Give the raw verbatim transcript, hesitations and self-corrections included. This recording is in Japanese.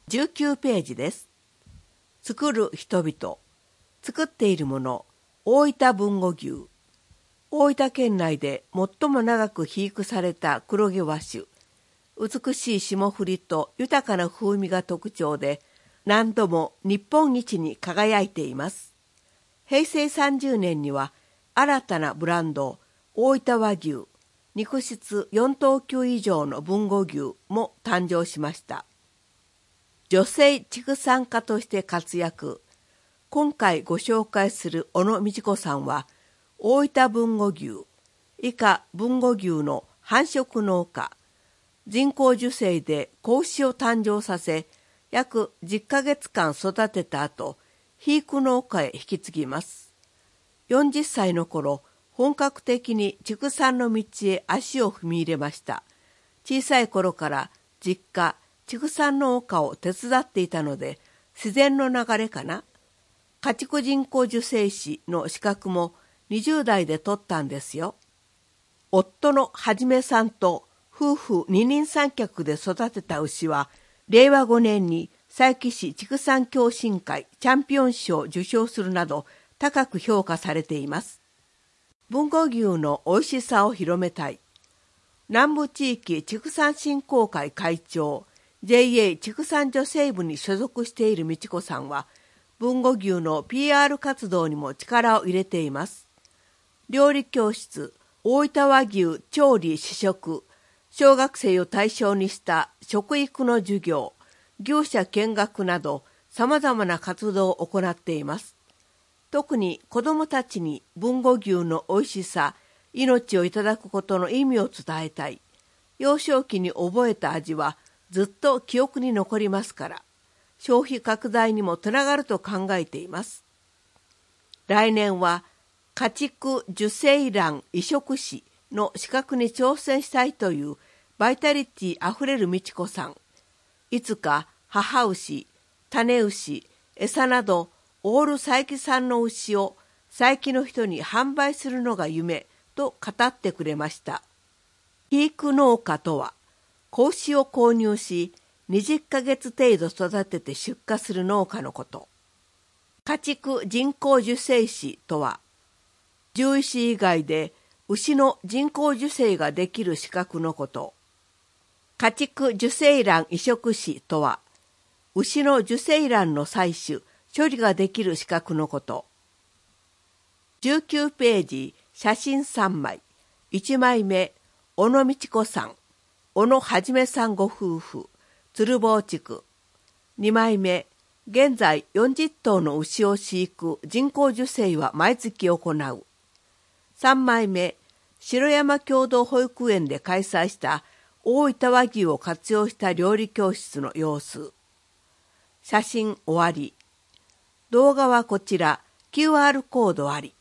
じゅうきゅうページです。作る人々、作っているもの、大分豊後牛。大分県内で最も長く肥育された黒毛和種。美しい霜降りと豊かな風味が特徴で、何度も日本一に輝いています。へいせいさんじゅうねんには新たなブランド、大分和牛、肉質よん等級以上の豊後牛も誕生しました。女性畜産家として活躍。今回ご紹介する小野美智子さんは、大分豊後牛、以下豊後牛の繁殖農家、人工授精で子牛を誕生させ、約じゅっかげつかん育てた後、肥育農家へ引き継ぎます。よんじゅっさいの頃、本格的に畜産の道へ足を踏み入れました。小さい頃から実家、畜産農家を手伝っていたので、自然の流れかな。家畜人工授精師の資格もにじゅうだいで取ったんですよ。夫のはじめさんと夫婦二人三脚で育てた牛は、れいわごねんに佐伯市畜産共進会チャンピオン賞を受賞するなど高く評価されています。豊後牛の美味しさを広めたい。南部地域畜産振興会会長、ジェイエー 畜産女性部に所属している美智子さんは、豊後牛の ピーアール 活動にも力を入れています。料理教室、大分和牛調理試食、小学生を対象にした食育の授業、牛舎見学など様々な活動を行っています。特に子どもたちに豊後牛の美味しさ、命をいただくことの意味を伝えたい。幼少期に覚えた味はずっと記憶に残りますから、消費拡大にもつながると考えています。来年は家畜受精卵移植士の資格に挑戦したいというバイタリティあふれる美智子さん。いつか母牛、種牛、餌などオール佐伯産の牛を佐伯の人に販売するのが夢と語ってくれました。肥育農家とは、子牛を購入しにじゅっかげつ程度育てて出荷する農家のこと。家畜人工授精師とは、獣医師以外で牛の人工授精ができる資格のこと。家畜受精卵移植士とは、牛の受精卵の採取、処理ができる資格のこと。じゅうきゅうページ、写真さんまい。いちまいめ、小野美智子さん、小野はじめさんご夫婦、鶴房地区。にまいめ、現在よんじゅっとうの牛を飼育、人工授精は毎月行う。さんまいめ、城山共同保育園で開催した大分和牛を活用した料理教室の様子。写真終わり。動画はこちら、キューアール コードあり。